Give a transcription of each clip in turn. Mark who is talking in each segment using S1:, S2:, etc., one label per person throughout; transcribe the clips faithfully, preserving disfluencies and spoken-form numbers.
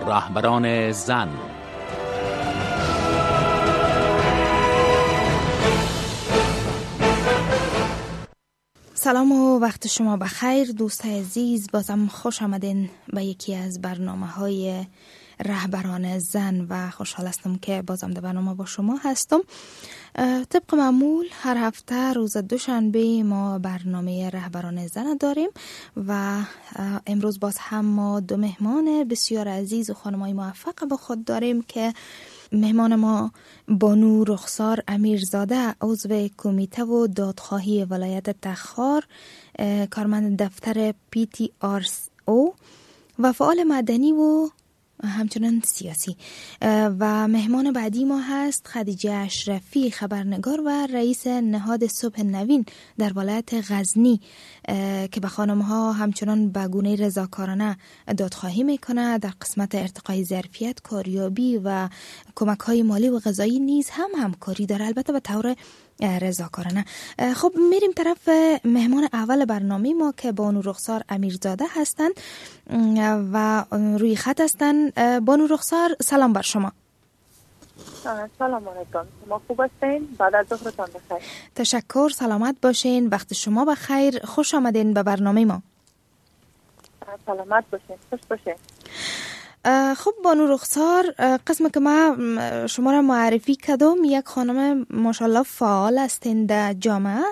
S1: رهبران زن.
S2: سلام و وقت شما بخیر دوستای عزیز، بازم خوش آمدین به یکی از برنامه‌های رهبران زن و خوشحال هستم که بازم در برنامه با شما هستم. طبق معمول هر هفته روز دوشنبه ما برنامه رهبران زن داریم و امروز باز هم ما دو مهمان بسیار عزیز و خانمای موفق با خود داریم که مهمان ما بانو رخسار امیرزاده، عضو کمیته و دادخواهی ولایت تخار، کارمند دفتر پی تی آر او و فعال مدنی و همچنان سیاسی. و مهمان بعدی ما هست خدیجه اشرفی، خبرنگار و رئیس نهاد صبح نوین در ولایت غزنی که به خانم‌ها همچنان به گونه رضاکارانه دادخواهی میکنه. در قسمت ارتقای ظرفیت، کاریابی و کمک‌های مالی و غذایی نیز هم همکاری داره، البته به طور رضاکارانه. خب میریم طرف مهمان اول برنامه ما که بانو رخسار امیرزاده هستند و روی خط هستند. بانو رخسار، سلام بر شما.
S3: سلام علیکم، شما خوب هستین؟ بعد از ظهرتان بخیر.
S2: تشکر، سلامت باشین، وقت شما بخیر، خوش آمدین به برنامه ما.
S3: سلامت باشین، خوش باشین.
S2: خب بانو رخسار، قسم که ما شما را معرفی کردم، یک خانم ماشاءالله فعال هستین در جامعه،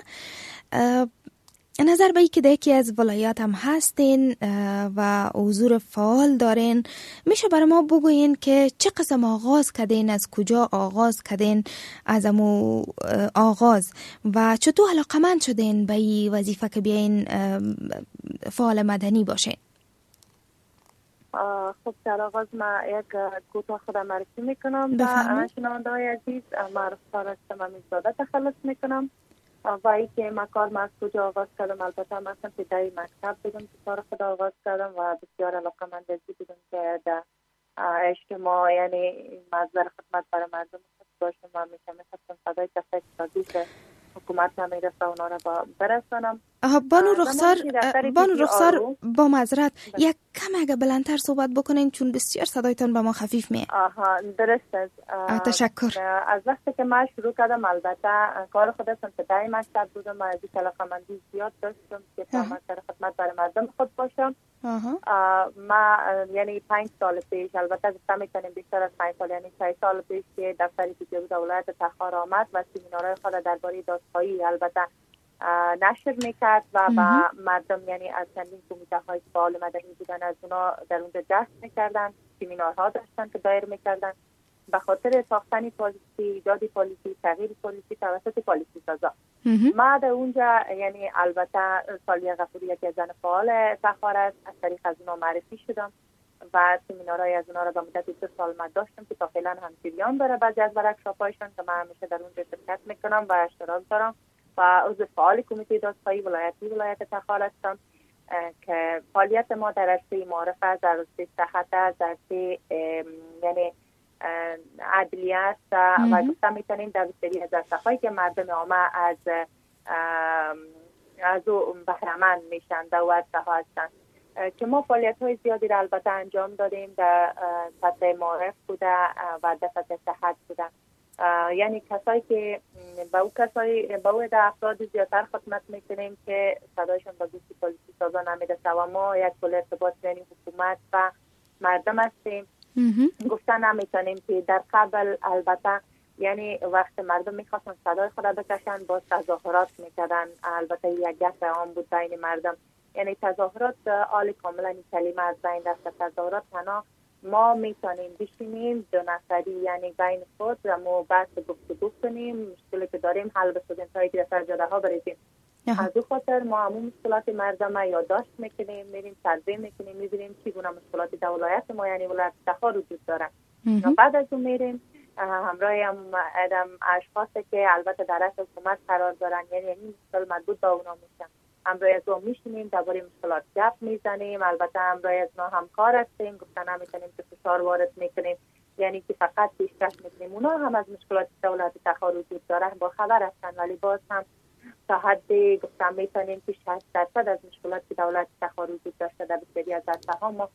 S2: نظر به ای که در یکی از ولایات هم هستین و حضور فعال دارین، میشه برای ما بگوین که چه قسم آغاز کردین، از کجا آغاز کردین، از امو آغاز و چطور علاقمند شدین به این وظیفه که بیاین فعال مدنی باشین؟
S3: خب در آغاز ما یک کوتاه خودم معرفی میکنم. به شنونده های عزیز، ما رخسار هستم امیرزاده تخلص میکنم و ای که ما کار ما از کجا آغاز کردم، البته ما اصلا ابتدای مکتب بودم که کار خود آغاز کردم و بسیار علاقمند بودم که در اجتماع یعنی مصدر خدمت برای مردم باشم و میشه میخواستم صدای کسایی که که حکومت نمیرسه اونا را با برسانم.
S2: بانو رخسار بانو رخسار با معذرت یک کم اگه بلندتر صحبت بکنین چون بسیار صدایتان به ما خفیف میه.
S3: آها درست است.
S2: تشکر.
S3: از وقتی که من شروع کردم، البته کار خودم ابتدای مکتب بودم و از علاقه‌مندی زیاد داشتم که تا مصدر خدمت برای مردم خود باشم. ما یعنی پنج سال پیش، البته گفتم میتونیم بیشتر از پنج سال، یعنی شش سال پیش که دفتر پی تی آر ولایت تخار آمد و سمینارهای خود درباره دادخواهی البته نشر میکرد و با مردم، یعنی از چندین کمیته های فعال مدنی بودن، از اونا در اونجا جشن میکردن، سمینارها داشتن که دایر میکردن به خاطر ساختن پالیسی، ایجاد پالیسی، تغییر پالیسی توسط پالیسی سازا. ما در اونجا یعنی البته سالیه غفوری که زن فعال تخار است، از طریق از اونا معرفی شدم و سمینارهای از اونا را به مدت سه سال ما داشتم که تا فعلا هم جریان داره. بعضی از ورکشاپ‌هایشون که من همیشه در اونجا شرکت میکنم و اشتراک دارم و عضو فعال کمیته دادخواهی ولایتی ولایت تخار هستم که فعالیت ما در عرصه معارفه، در عرصه صحت، در عرصه یعنی عدلیه است و گفتم میتونیم در بسیاری از عرصه‌هایی که مردم عامه از از او بهره‌مند میشن در اون عرصه‌ها هستن که ما فعالیت‌های زیادی را البته انجام دادیم. در سطح معارف بوده و در سطح صحت بوده، یعنی کسایی که با او کسایی با او در افراد زیادتر خدمت میکنیم که صدایشون با گوشی پالیسی سازا نمیرسه و ما یک پل ارتباط بین حکومت و مردم هستیم. گفتن نمیتونیم که در قبل البته یعنی وقت مردم میخواستن صدای خود بکشن با تظاهرات میکردن، البته یک گپ عام بود بین مردم، یعنی تظاهرات آل کاملا کلمه از بین دست. تظاهرات تنها ما میتونیم بشینیم دو نفری یعنی بین خود و ما بحث گفتگو کنیم، مشکلی که داریم حل بسازیم تا اینکه در جاده ها بریزیم. از او خاطر ما همون مشکلات مردم یادداشت میکنیم، میریم سروی میکنیم، میبینیم چی گونه مشکلاتی در ولایت ما یعنی ولایت تخار وجود داره. بعد از اون میریم همراه هم ادم اشخاصی که البته در رأس حکومت قرار دارن، یعنی این مشکل مربوط به اونا میشن، همراه از اون میشینیم درباره مشکلات گپ میزنیم. البته همراه از اونها همکار هستیم، گفتن نمیتونیم که فشار وارد میکنیم، یعنی که فقط پیشکش میکنیم. اونا هم از مشکلات دولت تخار وجود داره با خبر هستن، ولی باز هم تا حدی گفتم میتونیم که شصت درصد از مشکلات که دولت تخار وجود داشته در بسیاری از عرصه‌ها ما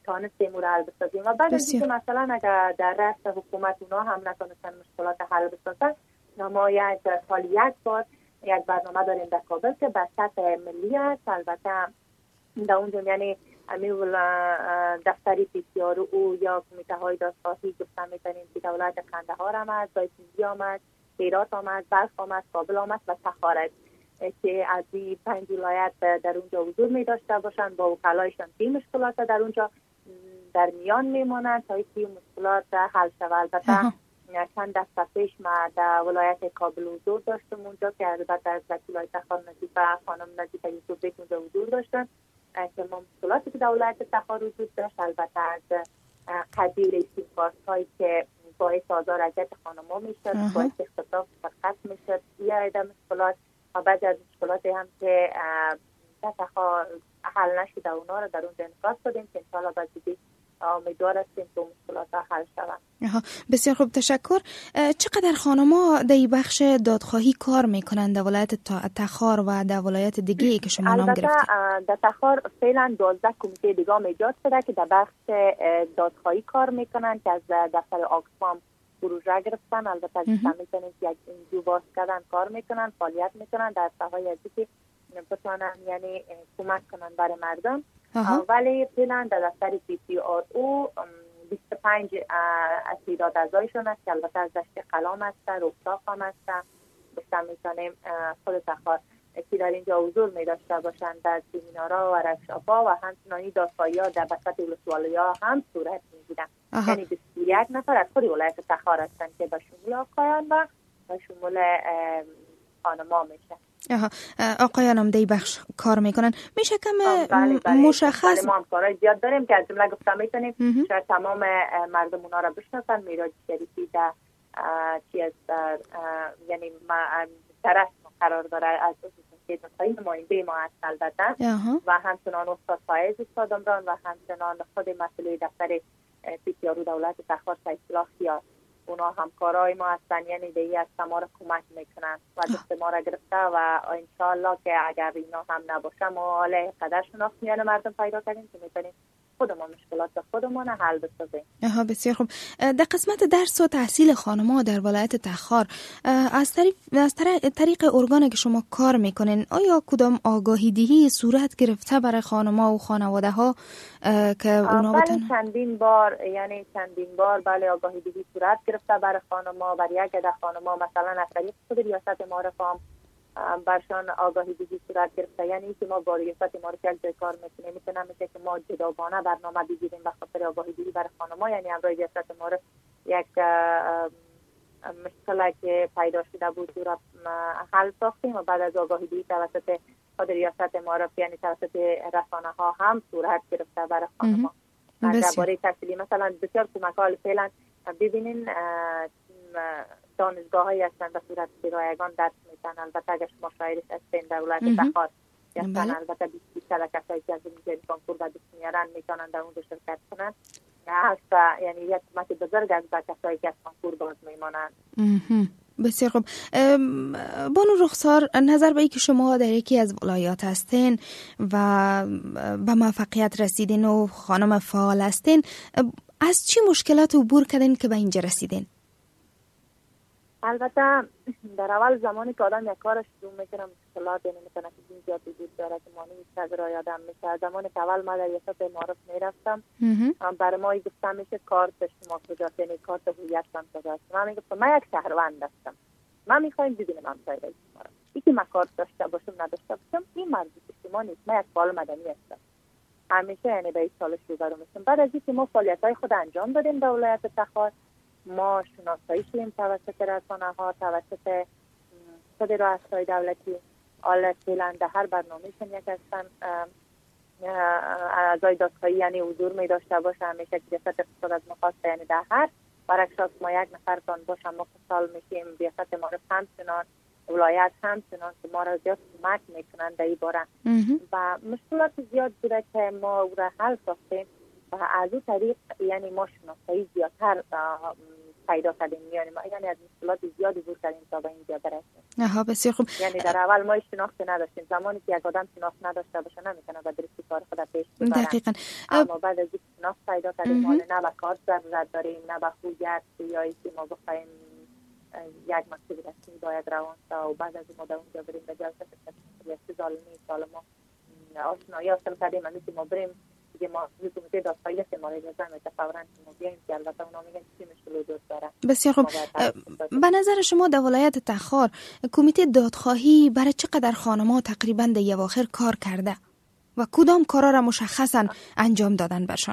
S3: تانستیم او را حل بسازیم. و بعد از اینکه مثلا اگر در رأس حکومت اونا هم نتونستن مشکلات حل بسازن، ما یک سال یک بار یک برنامه داریم در کابل که به سطح ملی است. البته در اونجا یعنی امیول دفتری پی سی آر او یا کمیته های دادخواهی گفتن میتونیم که دولت قندهار آمد، دایکنی آمد، هرات آمد، بلخ آمد، کابل آمد و تخار است که از این پنج ولایت در اونجا حضور می داشته باشند. با وکلایشان این مشکلات در اونجا در میان میمانند تا اینکه مشکلات حل شود. البته چند دسته پیش ما در ولایت کابل حضور داشتم اونجا که البته از وکیلای تخار نزیف خانم نزیف یوسف بیگ اونجا حضور داشتن که ما مشکلاتی که در ولایت تخار وجود داشت، البته از قبیل سیمکارت هایی که باعث آزار اذیت خانم‌ها میشد، باعث اختطاف فقط میشد، یه عده مشکلات و بعد از مشکلات هم که تخار حل نشده اونا رو در اونجا انعکاس دادیم که انشاءالله بعد دیگه امیدوار هستیم که مشکلات حل شود.
S2: بسیار خوب، تشکر. چقدر خانم‌ها در بخش دادخواهی کار میکنند در ولایت تخار و در ولایت دیگه که شما نام گرفتید؟
S3: البته در تخار فعلا دوازده کمیته دیگه ایجاد شده که در بخش دادخواهی کار میکنند که از دفتر آکسفام پروژه گرفتن. البته گفتم میتونید یک انجیو باز کردن کار میکنن، فعالیت میکنن در ساحه ازی که بتونن یعنی کمک کنن برای مردم. ولی فعلا در دفتر پی سی آر او بیست و پنج تعداد اعضایشون است که البته از دشت قلام است، رفتاق هم است. گفتم میتونیم خود تخار که در اینجا حضور می داشته باشند در سمینارها و ورکشاپ‌ها و همچنانی دادخواهی‌ها در بساط ولسوالی‌ها هم صورت می‌گیرند. یعنی بیست و یک نفر از خود ولایت تخار هستند که به شمول آقایان و به شمول خانم‌ها میشن.
S2: آها، آقایان هم در بخش کار میکنن. میشه کم
S3: بله بله
S2: مشخص؟
S3: بله ما هم کارهای زیاد داریم که از جمله گفتم میتونیم شاید تمام مردم اونا را بشناسن. میراج شریفی در چی از یعنی طرف قرار داره از دادخواهی نماینده ما هست البته و همچنان استاد فایز استاد عمران و همچنان خود مسئول دفتر پی سی آر دولت تخار سیدالله خیار، اونا همکارای ما هستن. یعنی دیگه از ما را کمک میکنن و دست ما را گرفته و انشاءالله که اگر اینا هم نباشه ما حالا قدر شناخت میان مردم پیدا کردیم که میتونیم خودمون مشکلات خودمون حل بسازیم.
S2: آها، بسیار خوب. در قسمت درس و تحصیل خانم‌ها در ولایت تخار از طریق از طریق ارگانی که شما کار میکنین آیا کدام آگاهی دهی صورت گرفته برای خانم‌ها و خانواده‌ها که اونا
S3: بله
S2: بتونن؟
S3: چندین بار یعنی چندین بار بله آگاهی دهی صورت گرفته برای خانم‌ها. برای یک عده خانم‌ها مثلا از طریق خود ریاست معارف هم برشان آگاهی دیگی صورت گرفته. یعنی که ما با ریاست معارف یک جای کار میکنیم میتونم میشه که ما جداگانه برنامه بگیریم به خاطر آگاهی دیگی برای خانم‌ها. یعنی امروز ریاست معارف یک مشکلی که پیدا شده بود او را حل ساختیم و بعد از آگاهی دیگی توسط خود ریاست معارف یعنی توسط رسانه ها هم صورت گرفته برای خانم‌ها. درباره تحصیلی مثلا بسیار کمک‌ها فعلا ببینین دانشگاه‌هایی هستند به صورت که رایگان درس میدن. البته اگر شما شاعرش هستین در ولایت تخار هستن البته بیست صد کسایی که از این کنکور و دست میارن میتونن در اونجا شرکت کنن. هست یعنی یک کمک بزرگ از کسایی که از کنکور باز میمانند.
S2: بسیار خوب. بانو رخسار، نظر به ای که شما در یکی از ولایات هستین و به موفقیت رسیدین و خانم فعال هستین، از چی مشکلات عبور کردین که به اینجا رسیدین؟
S3: البته در اول زمانی که آدم یک کارش شروع میکنه مشکلات یعنی میتونه که این زیاد وجود داره که مانی میشه را یادم میشه. زمانی که اول ما در ریاست معارف میرفتم برای ما گفتم میشه کارت شما کجاست، یعنی کارت هویتتان کجاست. من میگفتم من یک شهروند هستم، من میخوایم ببینم همسایه شما را، یکی من کارت داشته باشم نداشته باشم این مربوط به شما نیست، من یک فعال مدنی هستم. همیشه یعنی به این سالش روبرو میشم. بعد از اینکه ما فعالیت‌های خود انجام دادیم در ولایت تخار، ما شناسایی شدیم توسط رسانه‌ها، توسط خود رؤسای دولتی. حالا فعلا در هر برنامه‌شون یک هستن اعضای دادخواهی یعنی حضور می داشته باشه. همیشه ریاست اقتصاد از مخواست یعنی در هر ورکشاپ ما یک نفرتان باشه ما خوشحال میشیم. ریاست معارف همچنان، ولایت همچنان که ما را زیاد کمک میکنن در این باره و مشکلات زیاد بوده که ما او را حل ساختیم. و از اون طریق یعنی ما شناخته‌ای زیادتر پیدا کردیم، یعنی ما یعنی از مشکلات زیادی دور کردیم تا به اینجا برسیم.
S2: آها بسیار خوب.
S3: یعنی در اول ما شناخت نداشتیم، زمانی که یک آدم شناخت نداشته باشه نمیتونه به درستی کار خود پیش ببره.
S2: دقیقاً.
S3: اما بعد از اینکه شناخت پیدا کردیم ما نه به کار ضرورت داریم نه به هویت یا اینکه ما بخوایم یک مکتب رسمی باید روان تا و بعد از این مدت اونجا بریم به جلسه تشخیصی ظالمی سال ما آشنایی حاصل کردیم. همین که ما بریم دیگه ما کمیته دادخواهی است ما اجازه میده فوراً که ما بیایم که البته اونا میگن چی مشکل وجود داره.
S2: بسیار خوب. به نظر شما در ولایت تخار کمیته دادخواهی برای چقدر خانم‌ها تقریبا در اواخر کار کرده و کدام کارا را مشخصا انجام دادن برشان؟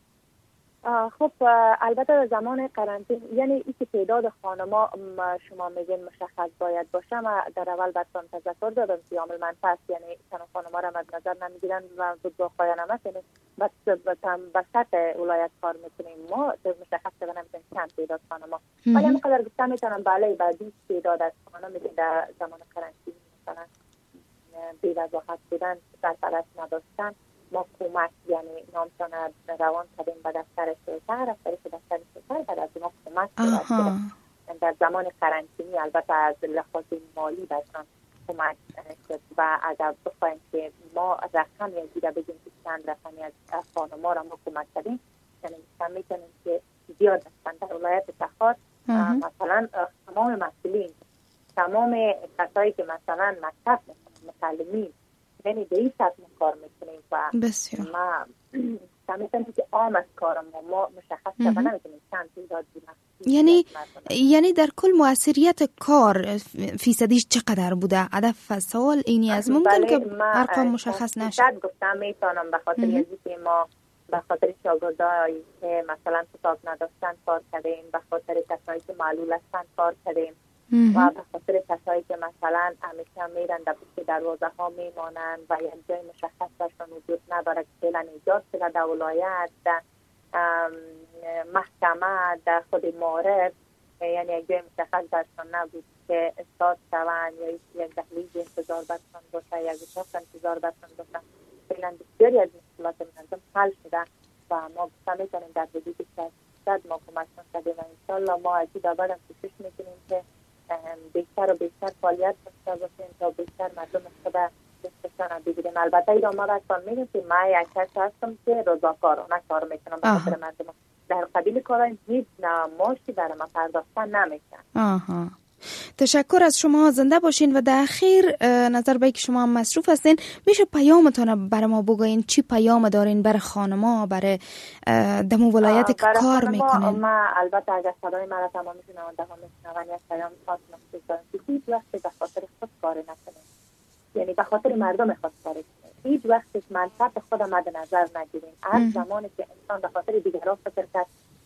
S3: خب البته زمان قرنطینه یعنی این که تعداد خانما شما میگین مشخص باید باشه. ما در اول براتون تذکر دادم که عامل منفعه است، یعنی چند خانما را مد نظر نمیگیرن و دو پایان هم است، بس به سطح ولایت کار میکنیم ما مشخص کنیم نمیتونیم چند تعداد خانما، ولی همینقدر گفتم میتونم بله بعدی تعداد از خانما میگین در زمان قرنطینه مثلا بی وضاحت بودن سرپرست نداشتن ما کمک یعنی نامشان روان کردیم به دفتر شهر، از طریق دفتر شهر بعد از ما کمک کردیم در زمان قرنطینه. البته از لحاظ مالی برشان کمک شد و اگر بخوایم که ما رقم یا دیده بگیم که چند رقمی از خانما را ما کمک کردیم یعنی مثلا میتونیم که زیاد هستن در ولایت تخار. مثلا تمام مسئولین تمام کسایی که مثلا مکتب متعلمین یعنی به این سطح کار میکنیم و
S2: بسیار
S3: ما سمیتونیم که عام از کارم ما مشخص کنم نمیتونیم چند تعداد بودن.
S2: یعنی یعنی در کل مؤثریت کار فیصدیش چقدر بوده؟ هدف سوال اینی از ممکن که ارقام مشخص نشه.
S3: شاید گفتم میتونم به خاطر از که ما به خاطر شاگردایی که مثلا کتاب نداشتن کار کردیم، به خاطر کسایی که معلول هستن کار کردیم و به خاطر کسایی که مثلا همیشه میرن در پشت دروازه ها میمانن و یک جای مشخص برشان وجود نداره که فعلا ایجاد شده در ولایت در محکمه در خود معارف یعنی یک جای مشخص برشان نبود که استاد شوند یا یک دهلیز انتظار برشان باشه یک اتاق انتظار برشان باشه. فعلا بسیاری از مشکلات منظم حل شده و ما بسا میتونیم در حدود شصد ما کمکشان کردیم و انشالله ما از این بعد هم کوشش میکنیم که بیشتر و بیشتر فعالیت داشته باشیم تا بیشتر مردم خود دستشان بگیریم. البته ایران ما برسان میگیم که ما یک کس هستم که رضاکارانه کار میکنم به خاطر مردم در قبیل کارهای هیچ نماشی برای ما پرداختن نمیکنم.
S2: آها تشکر از شما، زنده باشین و در اخیر نظر به که شما هم مصروف هستین میشه پیامتون برای ما بگوین چی پیام دارین برای خانما برای دمو ولایت که کار میکنین؟
S3: ما البته اگر صدای مرا تمام شنونده ها میشنون یک پیام خاص نقصد دارم که هیچ وقت به خاطر خود کار نکنیم، یعنی به خاطر مردم خود کار کنیم، هیچ وقت منفعت خود مد نظر نگیریم. از زمانی که انسان به خاطر دیگران فکر کرد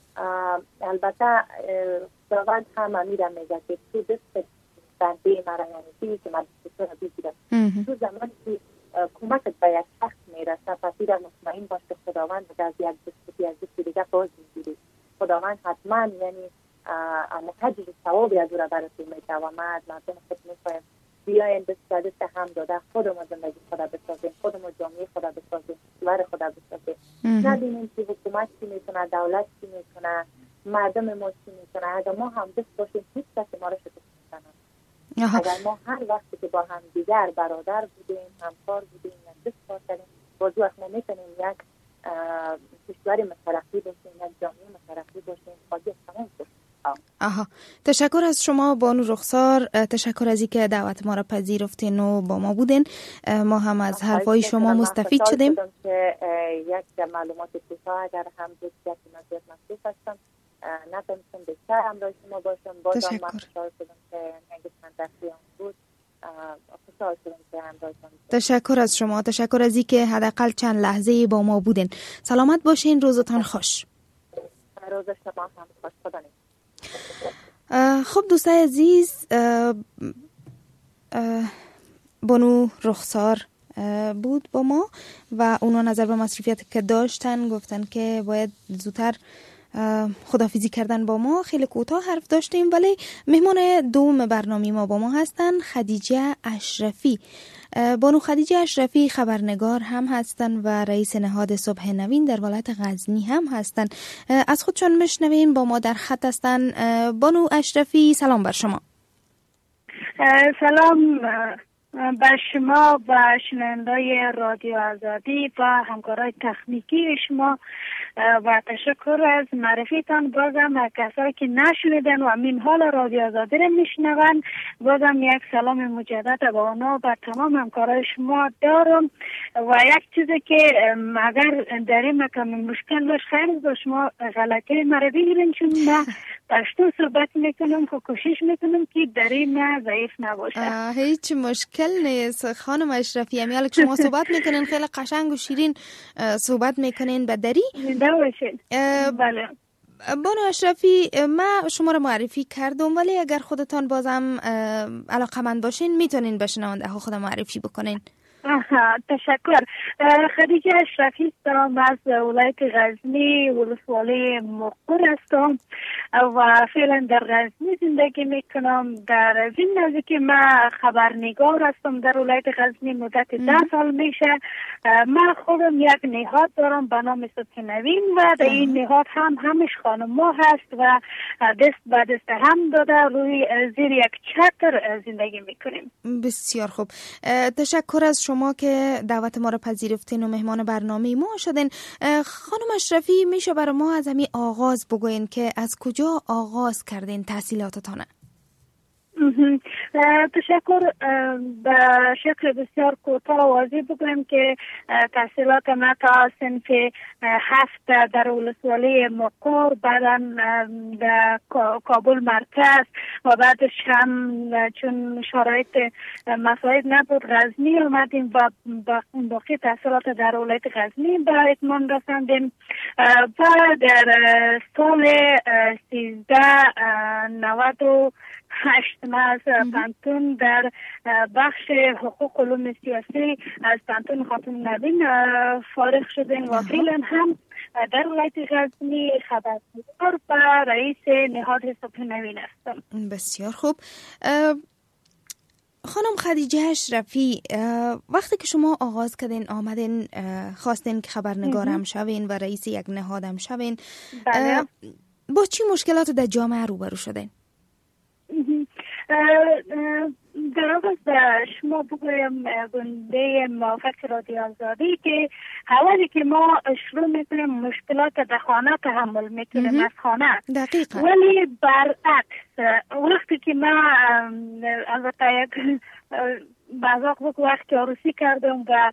S3: البته خداوند هم امیرم میگه که تو دست بنده مرا یعنی چیزی که من دستور رو بگیرم تو زمانی که کمکت به یک شخص میرسه پسی در مطمئن باش که خداوند از یک دستی از دستی دیگه باز میگیری. خداوند حتما یعنی متجر ثوابی از او را براتون میده و من از مردم خود میخوایم بیاین دست به دست هم داده خودمون زندگی خدا بسازیم، خودمون جامعه خدا بسازیم، کشور خدا بسازیم. نبینیم که حکومت چی میکنه، دولت چی میکنه، مردم ما چی میکنه. اگر ما هم دست باشیم هیچ کسی ما را شکست نمیزنه. اگر ما هر وقتی که با هم دیگر برادر بودیم، همکار بودیم، دست کار کردیم، باز وقت ما میتونیم یک کشور مترقی باشیم، یک جامعه مترقی باشیم، خواهی از تمام باشیم.
S2: آها تشکر از شما بانو رخسار، تشکر از اینکه دعوت ما را پذیرفتین و با ما بودین. ما هم از حرفای شما مستفید شدیم.
S3: که یک معلومات کوتاه اگر هم دوست که مزید مصروف هستم نتونستم بیشتر همراه شما باشم. بازم من خوشحال شدم که نگه من در خیام بود خوشحال شدم که همراه شما.
S2: تشکر از شما، تشکر از اینکه حداقل چند لحظه با ما بودین. سلامت باشین، روزتان خوش.
S3: روز شما هم خوش. خدا نگهدار.
S2: خب دوستای عزیز، اه اه بانو رخسار بود با ما و اونا نظر به مصروفیت که داشتن گفتن که باید زودتر خداحافظی کردن با ما. خیلی کوتاه حرف داشتیم ولی مهمان دوم برنامه ما با ما هستن خدیجه اشرفی. بانو خدیجه اشرفی خبرنگار هم هستند و رئیس نهاد صبح نوین در ولایت غزنی هم هستند. از خودشان میشنویم، با ما در خط هستند. بانو اشرفی سلام بر شما.
S1: سلام بر شما و شنوندای رادیو آزادی و همکارای تکنیکی شما و تشکر از معرفیتان. بازم کسایی که نشنیدن و همین حال رادیو آزادی رو میشنون، بازم یک سلام مجدد با اونا و تمام همکارای شما دارم. و یک چیزی که اگر در این مکان مشکل باش خیلی با شما غلطی مرا بگیرین، چون من پشتو صحبت میکنم که کوشش میکنم که در این نه ضعیف نباشه.
S2: هیچ مشکل نیست خانم اشرفی، امیال که شما صحبت میکنین خیلی قشنگ و شیرین صحبت میکنین به دری
S1: باشین. بله
S2: بانو اشرفی، من شما رو معرفی کردم، ولی اگر خودتان بازم علاقمند باشین میتونین به شنونده ها خود معرفی بکنین.
S1: آها، تشکر. خدیجه اشرفی هستم، از ولایت غزنی، ولسوالی مقر هستم و فعلا در غزنی زندگی میکنم. در زمینه که من خبرنگار هستم در ولایت غزنی مدت ده سال میشه. من خودم یک نهاد دارم به نام صبح نوین و در این نهاد هم همش خانم‌ها هست و دست به دست هم داده روی زیر یک چتر زندگی میکنیم.
S2: بسیار خوب، تشکر از شما که دعوت ما را پذیرفتین و مهمان برنامه ما شدین. خانم اشرفی، میشه برای ما از همین آغاز بگوین که از کجا آغاز کردین تحصیلاتتان؟
S1: تشکر. به شکل بسیار کوتاه و واضح بگویم که تحصیلات من تا صنف هفت در ولسوالی مقر، بعدا در کابل مرکز و بعدش هم چون شرایط مساعد نبود غزنی اومدیم و باقی تحصیلات در ولایت غزنی به اتمام رساندیم. و در سال سیزده نود و هشت ما از پانتون در بخش حقوق علوم سیاسی از پانتون خاتون نوین فارغ شدیم و فعلا هم در ولایت غزنی خبرنگار و رئیس نهاد صبح نوین هستم.
S2: بسیار خوب. خانم خدیجه اشرفی، وقتی که شما آغاز کردین آمدین خواستین که خبرنگار هم شوین و رئیس یک نهاد هم شوین،
S1: بله.
S2: با چی مشکلات در جامعه روبرو شدین؟
S1: در آغاز شما بگویم گنده موافق رادیو آزادی که حوالی که ما شروع میکنیم مشکلات در خانه تحمل میکنیم از خانه،
S2: دقیقا.
S1: ولی برعکس وقتی که ما البته یک بعضا وقت که عروسی کردم و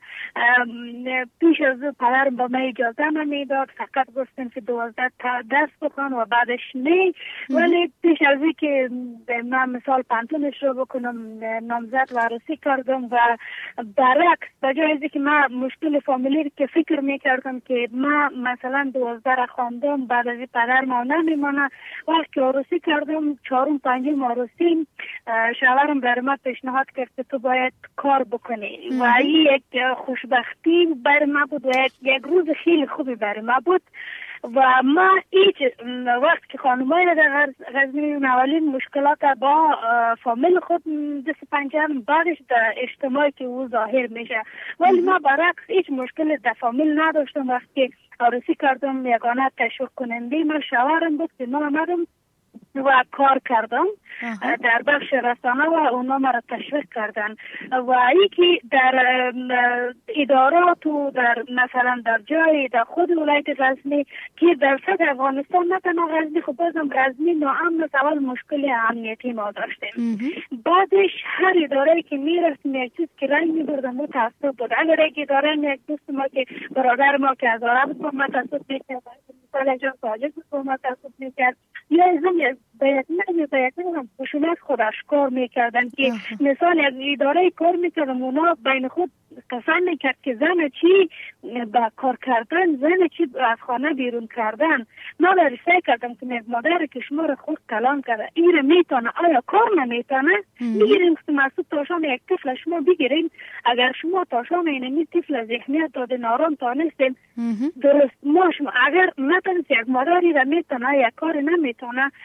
S1: پیش از او پدرم با من اجازه نمیداد، فقط گفتن که دوازده تا درس بخوان و بعدش نه. ولی پیش از این که من مثال پانتونش رو بکنم نامزد و عروسی کردم و برعکس بجای از که من مشکل فامیلی که فکر میکردم که من مثلا دوازده را خواندم بعد از پدر ما نمیمانه، وقتی که عروسی کردم چهارم پنجم عروسی شوهرم بر من پیشنهاد کرد که تو باید کار بکنی و این یک خوشبختی برای ما بود و یک روز خیلی خوبی برای ما بود. و ما هیچ وقت که خانمایی را در غزنی اولین مشکلات با فامیل خود دست پنجم بعدش در اجتماعی که او ظاهر میشه، ولی ما برعکس هیچ مشکل در فامیل نداشتم. وقتی عروسی کردم یگانه تشویق کننده ما شوهرم بود که من آمدم و کار کردم در بخش رسانه و اونا مرا تشویق کردن و یکی در ادارات و در مثلا در جای در خود ولایت غزنی که در سطح افغانستان نه تنها غزنی، خب بازم غزنی ناامن اول مشکل امنیتی ما داشتیم. بعدش هر اداره که میرفتیم یک چیز که رنگ میبردم متاسف بود. اگر یک اداره یک دوست ما که برادر ما که از عرب بود متاسف میکرد، مثلا جان ساجد بود متاسف میکرد، یا از هم باید نه باید هم خشونت خود اشکار میکردن که مثال یک اداره کار میکردن اونا بین خود قسم میکرد که زن چی با کار کردن، زن چی از خانه بیرون کردن. ما در سعی کردم که مادر که شما رو خود کلام کرده این میتونه آیا کار نمیتونه میگیریم که مسئول تاشان یک طفل شما بگیریم. اگر شما تاشان اینمی طفل ذهنیت داده نارام تانستیم درست ما شما اگر نتونست یک مادری را میتونه یک کار نمیتونه و این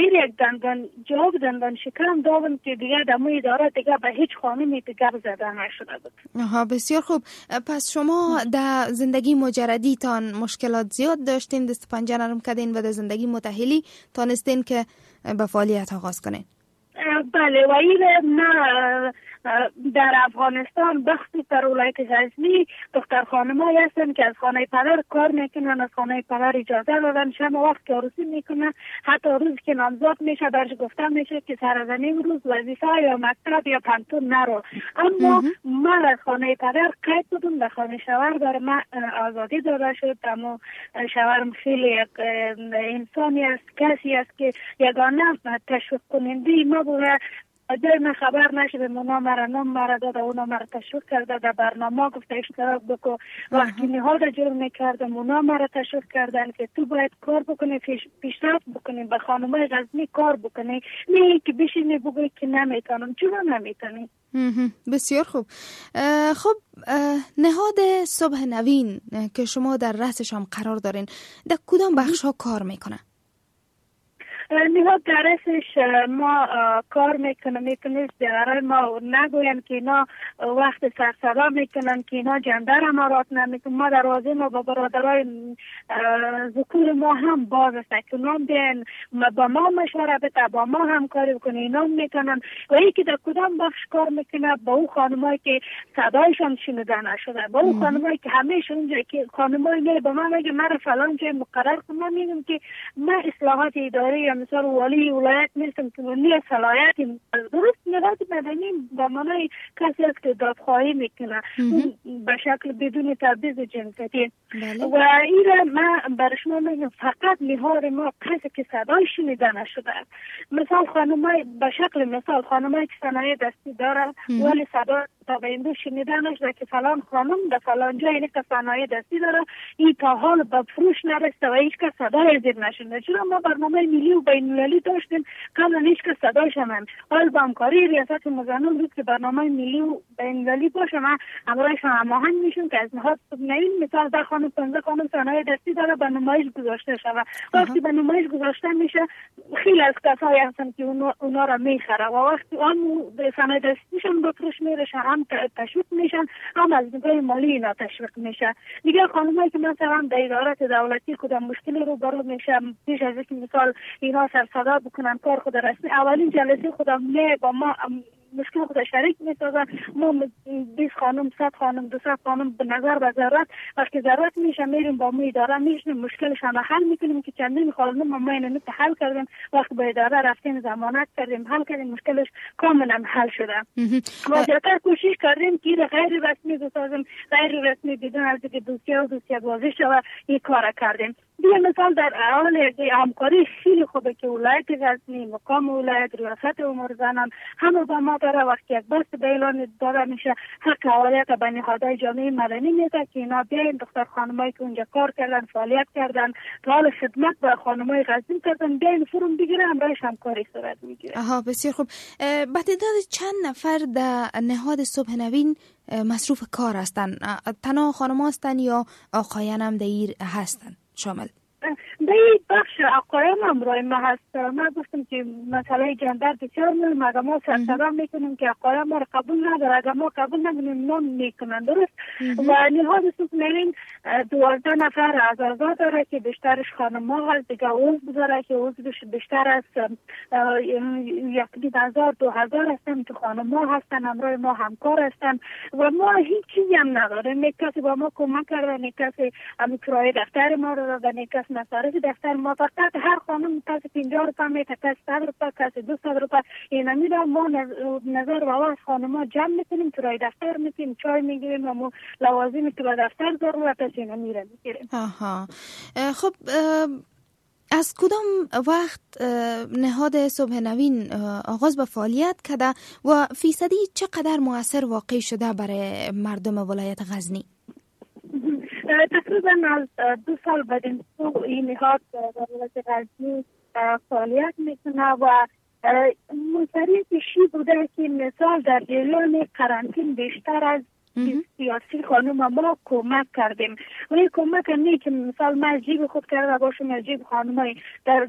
S1: تغییر یک دندان جواب دندان شکم دادم که دیگه در مو اداره دیگه به هیچ خانمی دیگر زده نشده بود.
S2: آها بسیار خوب. پس شما در زندگی مجردیتان مشکلات زیاد داشتین، دست پنجه نرم کردین و در زندگی متأهلی تانستین که به فعالیت آغاز کنین؟
S1: بله و این ما در افغانستان بخصوص در ولایت غزنی دختر خانمایی هستن که از خانه پدر کار میکنن، از خانه پدر اجازه دادن شب وقت که عروسی میکنن، حتی روز که نامزاد میشه درش گفته میشه که سر از این روز وظیفه یا مکتب یا پانتون نرو. اما من از خانه پدر قید بودم به خانه شوهر در من آزادی داده شد. اما شوهرم خیلی یک انسانی است، کسی است که یگانه تشویق کننده ما بوده. جای من خبر نشده مونا مرا نام مرا داده، اونا مرا تشویق کرده، در برنامه گفته اشتراک بکن. وقتی نهاد جور میکرده مونا مرا تشویق کردن که تو باید کار بکنی، پیشرفت بکنی، به خانمای غزنی کار بکنی، نه که بشینی بگوی که نمیتونم. چرا نمیتونی؟
S2: بسیار خوب. خب نهاد صبح نوین که شما در رأسش هم قرار دارین در کدام بخش ها کار میکنه؟
S1: نهاد درسش ما کار میکنه میتونست برای ما نگوین که اینا وقت سرسرا میکنن که اینا جندر امارات نمیکنن. ما دروازه ما با برادرای ذکور ما هم باز است که نام بیان با ما مشوره بده، با ما هم کاری بکنه، اینا میکنن. و یکی در کدام بخش کار میکنه با اون خانمایی که صدایشان شنیده نشده، با اون خانمایی که همیشه اونجا که خانمایی میره با من میگه مرا فلان جای مقرر کن، من میگم که من اصلاحات اداری مثلا والی ولایت نیستم که منی صلاحیتی درست. نهاد مدنی به معنای کسی است که دادخواهی میکنه به شکل بدون تبعیض جنسیتی. و این من بر شما میگم فقط نهاد ما کسی که صدای شنیده نشده. مثال خانمای به شکل مثال خانمایی که صنایع دستی داره ولی صدا تا به این شنیده نشده که فلان خانم در فلان جای اینه که صنایع دستی داره، این تا حال به فروش نرسته و هیچ کس صدای زیر نشده. چرا ما برنامه ملی و بین المللی داشتیم قبلا هیچ کس صدایش هم حال با همکاری ریاست مزنون بود که برنامه ملی و بین المللی باشه. من امرایش هماهنگ میشم که از نهاد صبح نوین مثال در خانم پنځه خانم صنایع دستی داره به نمایش گذاشته شده. وقتی به نمایش گذاشته میشه خیلی از کسایی هستن که اونا, اونا را میخره و وقتی آن صنایع دستیشون به فروش میرسه هم تشویق میشن هم از نگاه مالی اینا تشویق میشه. دیگه خانمایی که مثلا در ادارات دولتی کدام مشکلی رو برو میشه پیش از اینکه مثال اینا سر صدا بکنن کار خود رسمی اولین جلسه خودم نه با ما مشکل خود شریک میسازن. ما بیست خانم صد خانم دو صد خانم به نظر به ضرورت وقتی ضرورت میشه میریم با ما اداره میشیم مشکلشان را حل میکنیم که چندین خانم ما اینو حل کردیم. وقتی به اداره رفتیم ضمانت کردیم حل کردیم مشکلش کاملا حل شده. ما زیادتر کوشش کردیم که غیر رسمی بسازیم، غیر رسمی بدون از اینکه دوسیه و دوسیه بازی شود این کار کردیم. دیگه مثال در حال همکاری خیلی خوبه که ولایت غزنی مقام ولایت ریاست امور زنان همه با ما داره. وقتی یک بست به اعلان داده میشه حق اولویت به نهادهای جامعه مدنی میده که اینا بیاین دختر خانمایی که اونجا کار کردن فعالیت کردن حال خدمت به خانمای غزنی کردن بیاین فرم بگیرن برایش همکاری صورت میگیره.
S2: آها بسیار خوب. به تعداد چند نفر در نهاد صبح نوین مصروف کار هستن؟ تنها خانم هستن یا آقایان هم دیر هستن شامل؟
S1: به این بخش آقایان هم رای ما هست. من گفتم که مسئله جندر بسیار مهم، اگر ما سرسرا میکنیم که آقایان ما قبول نداره، اگر ما قبول نکنیم نام میکنن درست. و نهاد صبح نوین دوازده نفر اعضا داره که بیشترش خانم ها هست، دیگه عضو داره که عضوش بیشتر از یک هزار دو هزار هستن که خانم ها هستن همراه ما همکار هستن و ما هیچ چیزی هم نداریم. یک کسی با ما کمک کرده، یک کسی هم کرایه دفتر ما رو دادن، یک کسی مصارف دفتر ما فقط هر خانم کسی پنجاه روپیه میده، کسی صد روپیه، کسی دویست روپیه. اینا میره ما نظر و آواز خانم‌ها جمع میکنیم، کرایه دفتر میکنیم، چای میگیریم و لوازمی که به دفتر ضرورت است اینا میره میگیریم.
S2: آها خب از کدام وقت نهاد صبح نوین آغاز به فعالیت کرده و فیصدی چقدر مؤثر واقع شده برای مردم ولایت غزنی؟
S1: تقریبا از دو سال بعد این نهاد در ولایت غزنی فعالیت میکنه و موثریتش بوده که مثال در اعلان قرنطین بیشتر از سیاسی خانم ما کمک کردیم. ولی کمک نه که مثال من جیب خود کرده باشم یا جیب خانمای در